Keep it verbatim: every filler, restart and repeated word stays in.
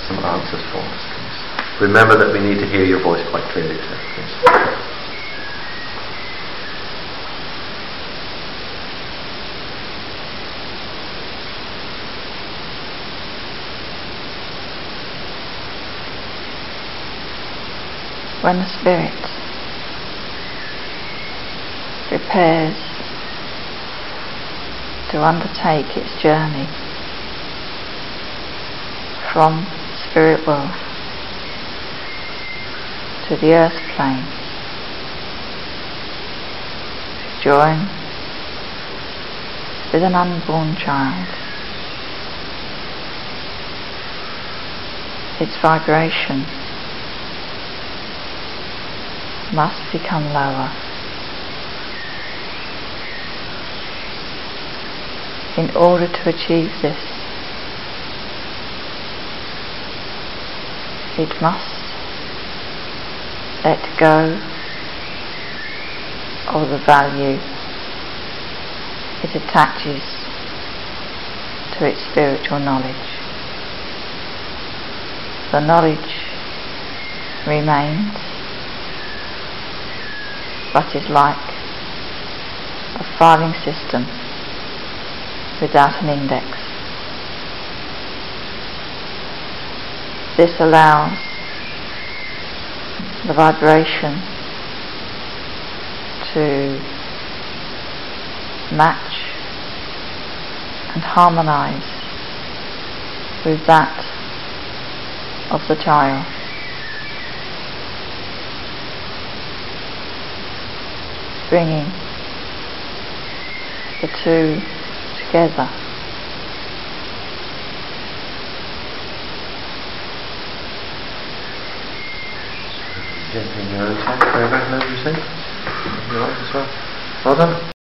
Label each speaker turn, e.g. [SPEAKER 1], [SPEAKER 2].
[SPEAKER 1] some answers for us, please. Remember that we need to hear your voice quite clearly too, please.
[SPEAKER 2] When the spirit prepares to undertake its journey from spirit world to the earth plane, to join with an unborn child, its vibration must become lower in order to achieve this. It must let go of the value it attaches to its spiritual knowledge. The knowledge remains, but is like a filing system without an index. This allows the vibration to match and harmonize with that of the child. Bringing the two together.
[SPEAKER 1] Gently in your own time, very well, you say? You all right as well? Well done.